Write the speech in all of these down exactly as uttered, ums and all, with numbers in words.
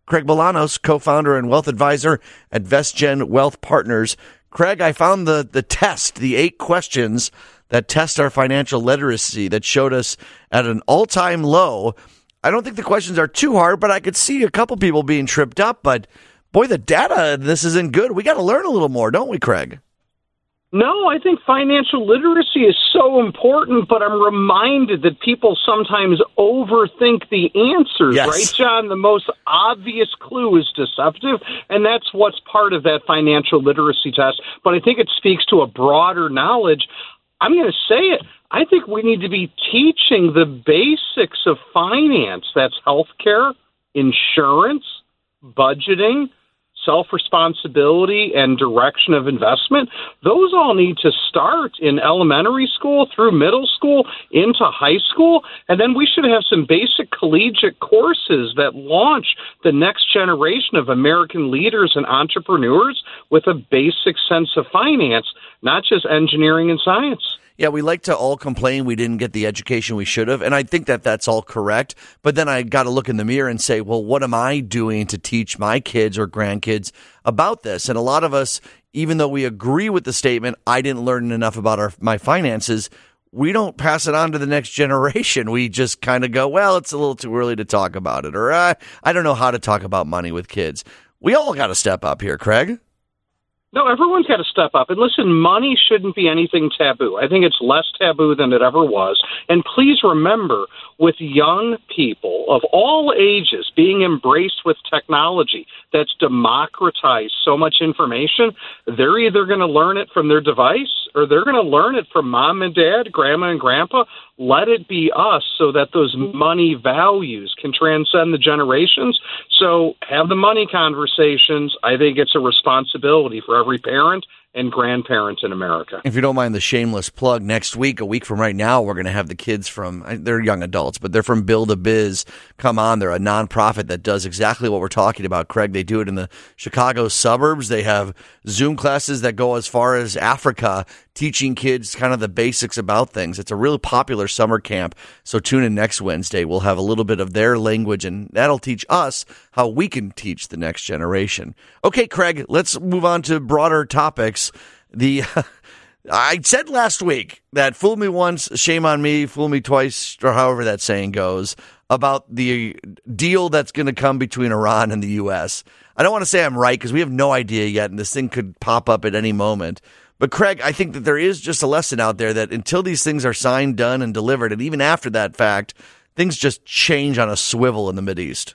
Craig Bolanos, co-founder and wealth advisor at VestGen Wealth Partners. Craig, I found the, the test, the eight questions that test our financial literacy that showed us at an all-time low. I don't think the questions are too hard, but I could see a couple people being tripped up. But, boy, the data, this isn't good. We got to learn a little more, don't we, Craig? No, I think financial literacy is so important, but I'm reminded that people sometimes overthink the answers, yes. right, John? The most obvious clue is deceptive, and that's what's part of that financial literacy test. But I think it speaks to a broader knowledge. I'm going to say it. I think we need to be teaching the basics of finance. That's healthcare, insurance, budgeting, self-responsibility, and direction of investment. Those all need to start in elementary school, through middle school, into high school, and then we should have some basic collegiate courses that launch the next generation of American leaders and entrepreneurs with a basic sense of finance, not just engineering and science. Yeah, we like to all complain we didn't get the education we should have, and I think that that's all correct. But then I got to look in the mirror and say, well, what am I doing to teach my kids or grandkids about this? And a lot of us, even though we agree with the statement, I didn't learn enough about our my finances, we don't pass it on to the next generation. We just kind of go, well, it's a little too early to talk about it, or uh, I don't know how to talk about money with kids. We all got to step up here, Craig. No, everyone's got to step up. And listen, money shouldn't be anything taboo. I think it's less taboo than it ever was. And please remember, with young people of all ages being embraced with technology that's democratized so much information, they're either going to learn it from their device or they're going to learn it from mom and dad, grandma and grandpa. Let it be us so that those money values can transcend the generations. So have the money conversations. I think it's a responsibility for every parent and grandparents in America. If you don't mind the shameless plug, next week, a week from right now, we're going to have the kids from, they're young adults, but they're from Build a Biz come on. They're a nonprofit that does exactly what we're talking about, Craig. They do it in the Chicago suburbs. They have Zoom classes that go as far as Africa, teaching kids kind of the basics about things. It's a really popular summer camp. So tune in next Wednesday. We'll have a little bit of their language, and that'll teach us how we can teach the next generation. Okay, Craig, let's move on to broader topics. The I said last week that fool me once, shame on me, fool me twice, or however that saying goes, about the deal that's going to come between Iran and the U S. I don't want to say I'm right because we have no idea yet, and this thing could pop up at any moment. But, Craig, I think that there is just a lesson out there that until these things are signed, done, and delivered, and even after that fact, things just change on a swivel in the Mideast.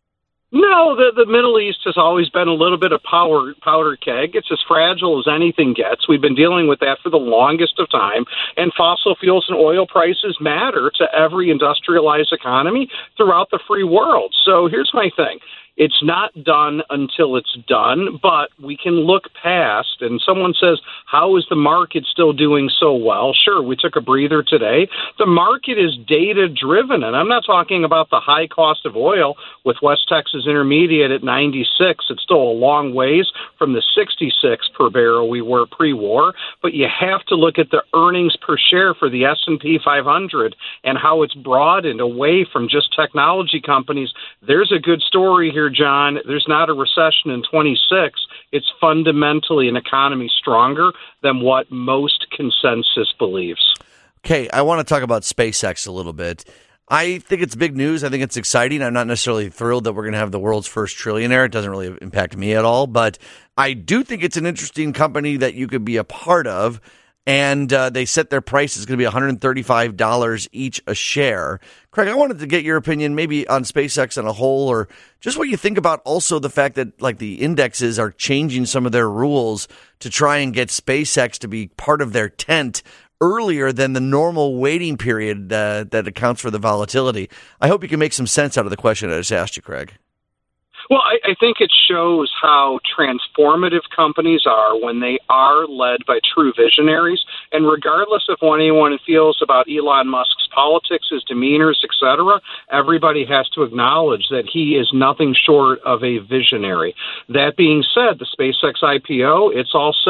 No, the, the Middle East has always been a little bit of power, powder keg. It's as fragile as anything gets. We've been dealing with that for the longest of time. And fossil fuels and oil prices matter to every industrialized economy throughout the free world. So here's my thing. It's not done until it's done, but we can look past. And someone says, how is the market still doing so well? Sure, we took a breather today. The market is data-driven, and I'm not talking about the high cost of oil with West Texas Intermediate at ninety-six. It's still a long ways from the sixty-six per barrel we were pre-war, but you have to look at the earnings per share for the S and P five hundred and how it's broadened away from just technology companies. There's a good story here, John. There's not a recession in twenty-six. It's fundamentally an economy stronger than what most consensus believes. Okay, I want to talk about SpaceX a little bit. I think it's big news. I think it's exciting. I'm not necessarily thrilled that we're going to have the world's first trillionaire. It doesn't really impact me at all, but I do think it's an interesting company that you could be a part of. And uh, they set their price is going to be one hundred thirty-five dollars each a share. Craig, I wanted to get your opinion maybe on SpaceX on a whole, or just what you think about also the fact that like the indexes are changing some of their rules to try and get SpaceX to be part of their tent earlier than the normal waiting period uh, that accounts for the volatility. I hope you can make some sense out of the question I just asked you, Craig. Well, I, I think it shows how transformative companies are when they are led by true visionaries. And regardless of what anyone feels about Elon Musk's politics, his demeanors, et cetera, everybody has to acknowledge that he is nothing short of a visionary. That being said, the SpaceX I P O, it's all set.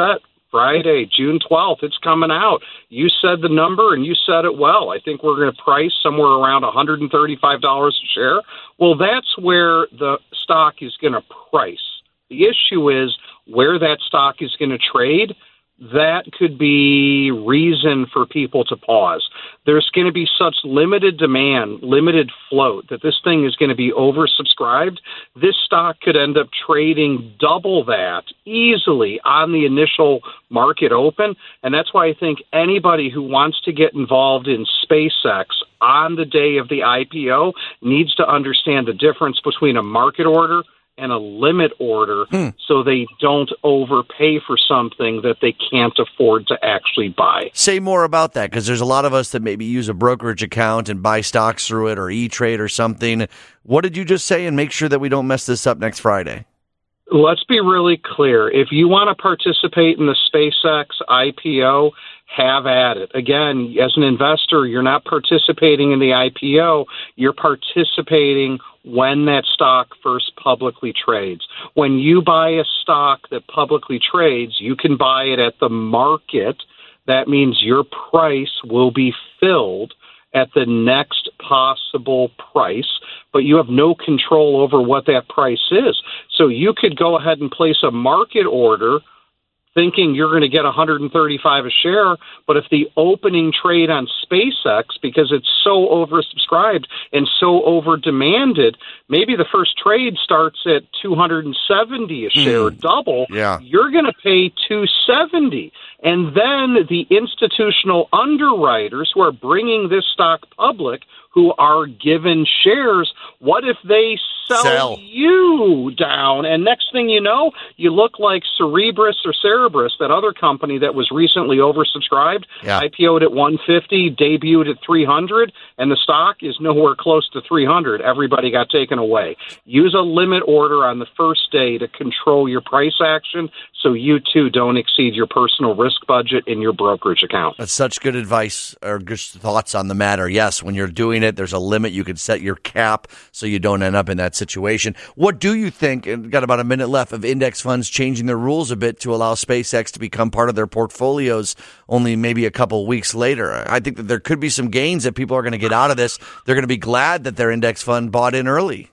Friday, June twelfth, it's coming out. You said the number, and you said it well. I think we're going to price somewhere around one hundred thirty-five dollars a share. Well, that's where the stock is going to price. The issue is where that stock is going to trade. That could be reason for people to pause. There's going to be such limited demand, limited float, that this thing is going to be oversubscribed. This stock could end up trading double that easily on the initial market open. And that's why I think anybody who wants to get involved in SpaceX on the day of the I P O needs to understand the difference between a market order and a limit order, hmm. so they don't overpay for something that they can't afford to actually buy. Say more about that, because there's a lot of us that maybe use a brokerage account and buy stocks through it or E-Trade or something. What did you just say? And make sure that we don't mess this up next Friday. Let's be really clear. If you want to participate in the SpaceX I P O, have at it. Again, as an investor, you're not participating in the I P O. You're participating when that stock first publicly trades. When you buy a stock that publicly trades, you can buy it at the market. That means your price will be filled at the next possible price, but you have no control over what that price is. So you could go ahead and place a market order thinking you're going to get one hundred thirty-five a share, but if the opening trade on SpaceX, because it's so oversubscribed and so over-demanded, maybe the first trade starts at two hundred seventy a share, mm. double, yeah. you're going to pay two hundred seventy. And then the institutional underwriters who are bringing this stock public, who are given shares, what if they sell, sell you down? And next thing you know, you look like Cerebras or Cerebras, that other company that was recently oversubscribed, yeah. I P O'd at one fifty, debuted at three hundred, and the stock is nowhere close to three hundred. Everybody got taken away. Use a limit order on the first day to control your price action so you too don't exceed your personal risk budget in your brokerage account. That's such good advice or just thoughts on the matter. Yes, when you're doing it, there's a limit. You can set your cap so you don't end up in that situation. What do you think, and got about a minute left, of index funds changing their rules a bit to allow SpaceX to become part of their portfolios only maybe a couple weeks later? I think that there could be some gains that people are going to get out of this. They're going to be glad that their index fund bought in early.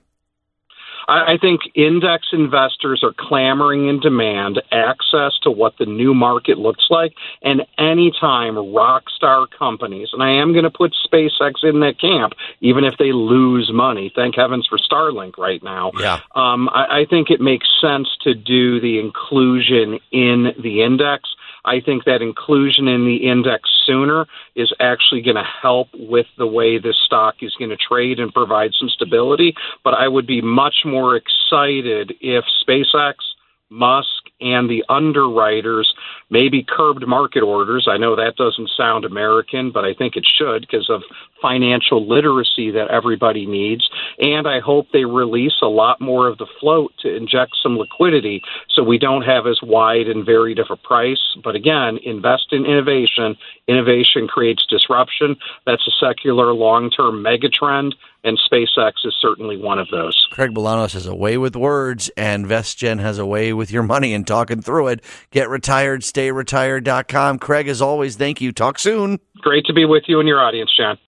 I think index investors are clamoring in demand access to what the new market looks like. And anytime rock star companies, and I am going to put SpaceX in that camp, even if they lose money, thank heavens for Starlink right now. Yeah. Um, I, I think it makes sense to do the inclusion in the index. I think that inclusion in the index sooner is actually going to help with the way this stock is going to trade and provide some stability. But I would be much more excited if SpaceX, Musk, and the underwriters maybe curbed market orders. I know that doesn't sound American, but I think it should because of financial literacy that everybody needs. And I hope they release a lot more of the float to inject some liquidity so we don't have as wide and varied of a price. But again, invest in innovation. Innovation creates disruption. That's a secular long-term megatrend, and SpaceX is certainly one of those. Craig Bolanos has a way with words, and VestGen has a way with your money and talking through it. Get retired, stay retired dot com. Craig, as always, thank you. Talk soon. Great to be with you and your audience, John.